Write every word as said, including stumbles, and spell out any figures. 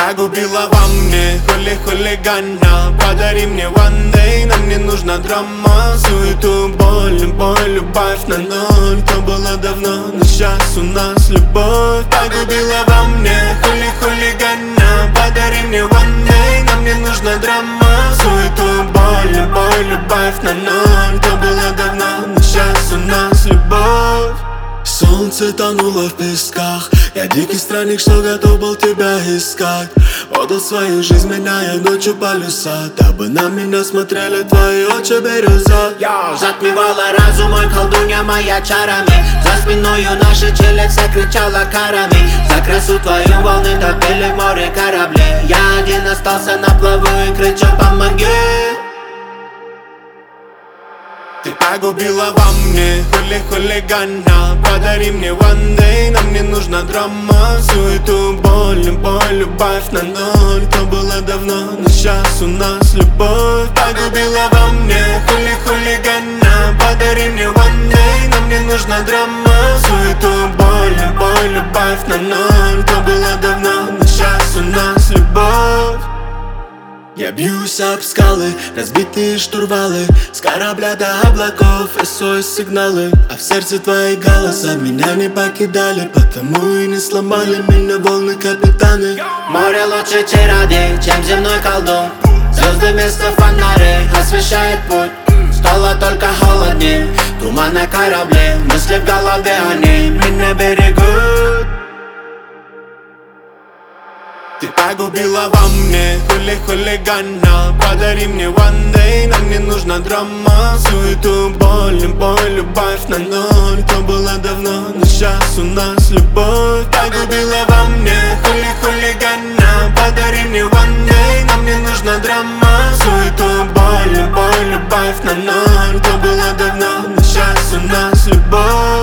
погубила во мне хули-хулигана. Подари мне one day, нам не нужна драма. Суету, боль, боль, любовь на ноль. То было давно, но сейчас у нас любовь. Погубила во мне хули-хулигана. Подари мне one day, нам не нужна драма. Суету, боль, боль, любовь на ноль. То было давно, но сейчас у нас любовь. Солнце тонуло в песках. Я дикий странник, что готов был тебя искать. Отдал свою жизнь, меняя ночью полюса, дабы на меня смотрели твои очи бирюза. Йо, затмевала разум мой, колдунья моя чарами. За спиною наша челюсть закричала карами. За красу твою волны топили в море корабли. Я один остался на плаву и кричу: помоги. Ты погубила во мне хули-хулигана. Подари мне one day, нам не нужна драма. Суету, боль, боль, любовь на ноль. То было давно, но сейчас у нас любовь. Погубила во мне хули-хулигана. Подари мне one day, нам не нужна драма. Суету, боль, боль, любовь на ноль. То было давно, но сейчас у нас любовь. Я бьюсь об скалы, разбитые штурвалы. С корабля до облаков эс о эс сигналы. А в сердце твои голоса меня не покидали, потому и не сломали меня волны капитаны. Море лучше чародей, чем земной колдун. Звезды вместо фонарей освещает путь. Стало только холодней, туман на корабле. Мысли в голове, они меня берегут. Ты погубила во мне хули-хулигана. Подари мне one day, нам не нужна драма. Суету, боль, боль, любовь на ноль. То было давно, но сейчас у нас любовь. Погубила во мне хули-хулигана. Подари мне one day, нам не нужна драма. Суету, боль, боль, любовь на ноль. То было давно, но сейчас у нас любовь.